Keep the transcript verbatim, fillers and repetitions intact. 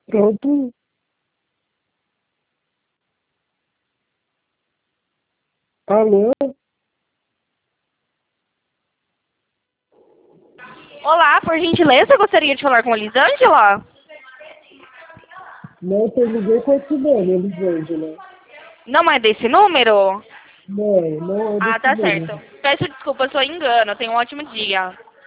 Pronto. Alô? Olá, por gentileza, eu gostaria de falar com a Elisângela. Não, eu liguei com esse nome, Elisângela. Não é desse número? Não, não é Ah, desse tá nome. certo. Peço desculpa, sou engano. Tenha um ótimo dia.